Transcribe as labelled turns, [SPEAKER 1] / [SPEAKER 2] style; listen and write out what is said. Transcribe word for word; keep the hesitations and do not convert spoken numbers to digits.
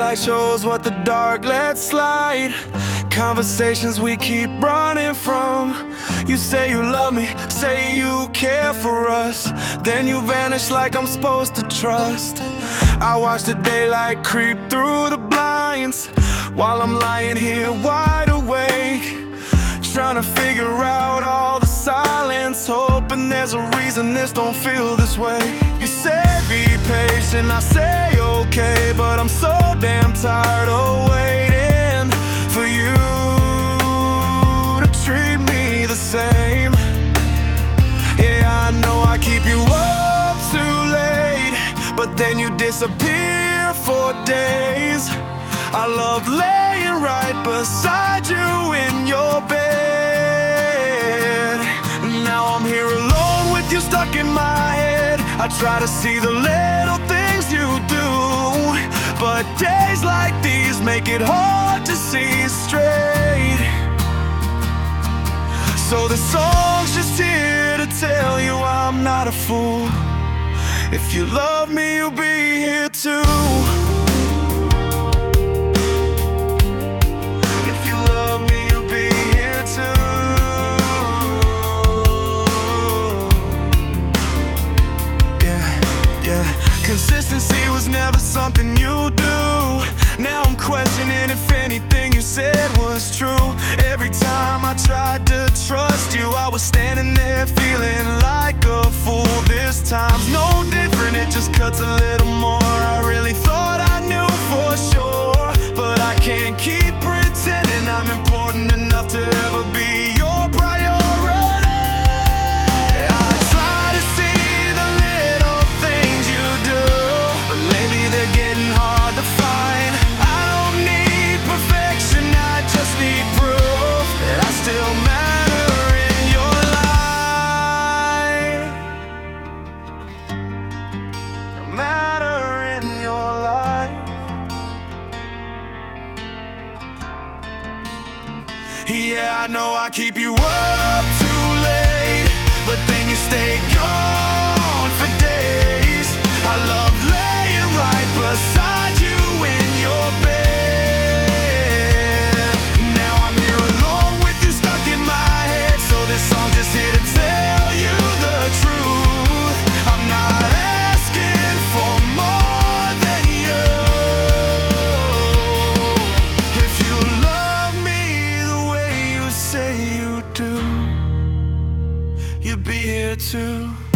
[SPEAKER 1] light shows what the dark lets light. Conversations we keep running from. You say you love me, say you care for us, then you vanish like I'm supposed to trust. I watch the daylight creep through the blinds while I'm lying here wide awake, trying to figure out all the silence, hoping there's a reason this don't feel this way. You say be patient, I say okay, but I'm so damn tired of waiting for you to treat me the same. Yeah, I know I keep you up too late, but then you disappear for days. I love laying right beside you in your bed. Now I'm here alone with you stuck in my head. I try to see the little things you do, but days like these make it hard to see straight. So the song's just here to tell you I'm not a fool. If you love me, you'll be here too. Consistency was never something you do. Now I'm questioning if anything you said was true. Every time I tried to trust you, I was standing there feeling like a fool. This time's no different, it just cuts a little more. I really thought I knew for sure, but I can't keep pretending I'm important enough to ever be your priority. Yeah, I know I keep you up too late, but then you stay gone for days. I love laying right beside you in your bed. Now I'm here alone with you stuck in my head, so this song just here to tell you the truth. I'm not asking for more than you. If you love me say you do, you'll be here too.